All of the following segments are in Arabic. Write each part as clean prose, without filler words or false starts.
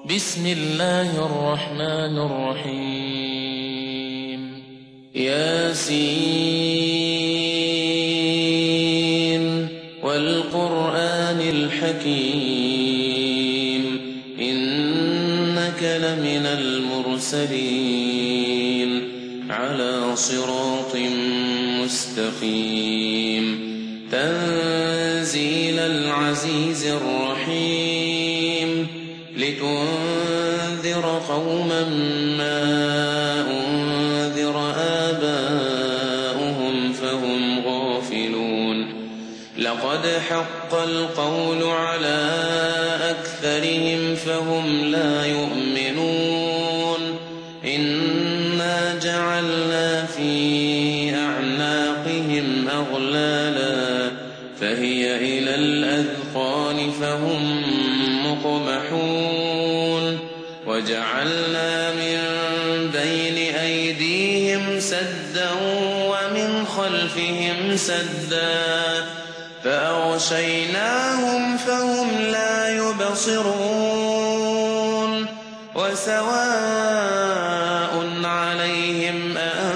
بسم الله الرحمن الرحيم ياسين والقرآن الحكيم إنك لمن المرسلين على صراط مستقيم تنزيل العزيز الرحيم لتنذر قوما ما أنذر آباؤهم فهم غافلون لقد حق القول على أكثرهم فهم لا يؤمنون إنا جعلنا في أعناقهم أغلالا فهي إلى الأذقان فهم مقمحون وجعلنا من بين أيديهم سدا ومن خلفهم سدا فأغشيناهم فهم لا يبصرون وسواء عليهم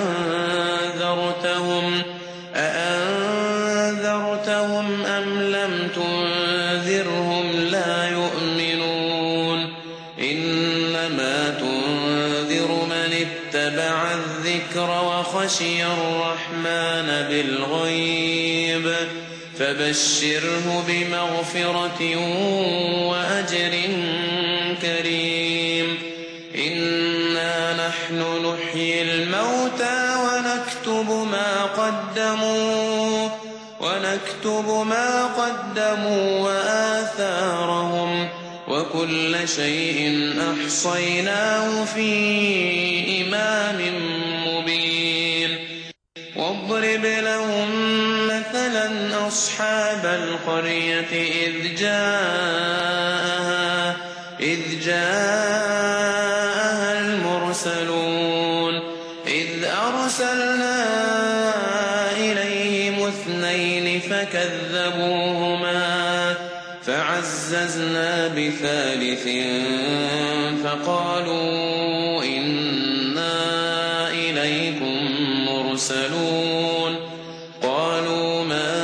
أأنذرتهم أم لم تنذرهم لا يؤمنون إنما تنذر من اتبع الذكر وخشي الرحمن بالغيب فبشره بمغفرة وأجر كريم إنا نحن نحيي الموتى ونكتب ما قدموا وآثارهم وكل شيء أحصيناه في إمام مبين واضرب لهم مثلا أصحاب القرية إذ جاءها المرسلون إذ أرسلنا إليهم اثنين فكذبوهما فعززنا بثالث فقالوا إنا إليكم مرسلون قالوا ما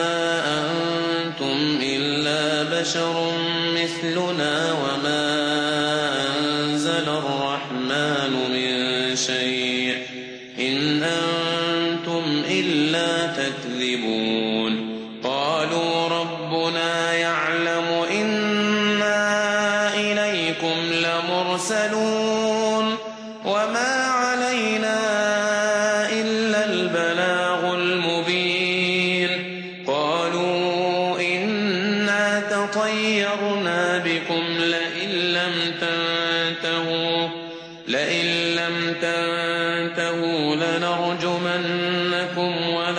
أنتم إلا بشر مثلنا وما أنزل الرحمن من شيء إن أنتم إلا تكذبون قالوا ربنا يعلم إنا إليكم لمرسلون وما علينا إلا البلاغ المبين قالوا إنا تطيرنا بكم لئن لم تنتهوا لنرجمنكم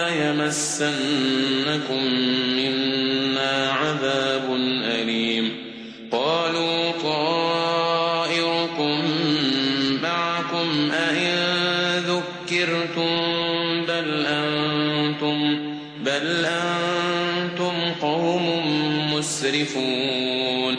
وليمسنكم منا عذاب أليم قالوا طائركم معكم أئن ذكرتم بل أنتم قوم مسرفون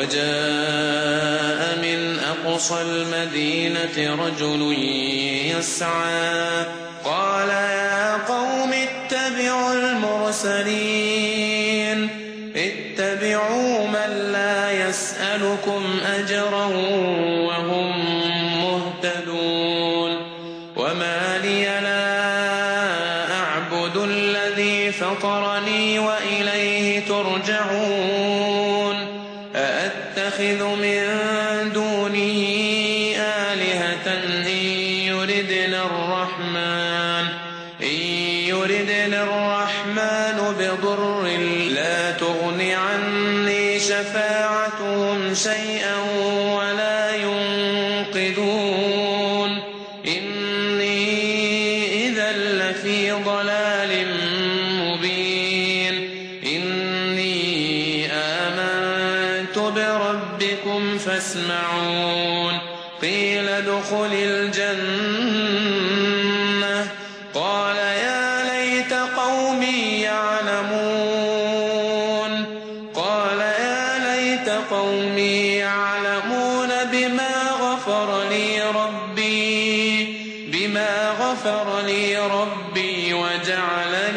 وجاء من أقصى المدينة رجل يسعى قال يا قوم اتبعوا المرسلين اتبعوا من لا يسألكم أجرا وهم مهتدون وما لي لا أعبد الذي فطرني وإليه ترجعون أأتخذ من دونه آلهة إن يردن الرحمن بضر لا تغن عني شفاعتهم شيئا ولا ينقذون إني إذا لفي ضلال مبين إني آمنت بربكم فاسمعون قيل ادخل الجنة قال يا ليت قومي يعلمون بما غفر لي ربي وجعلني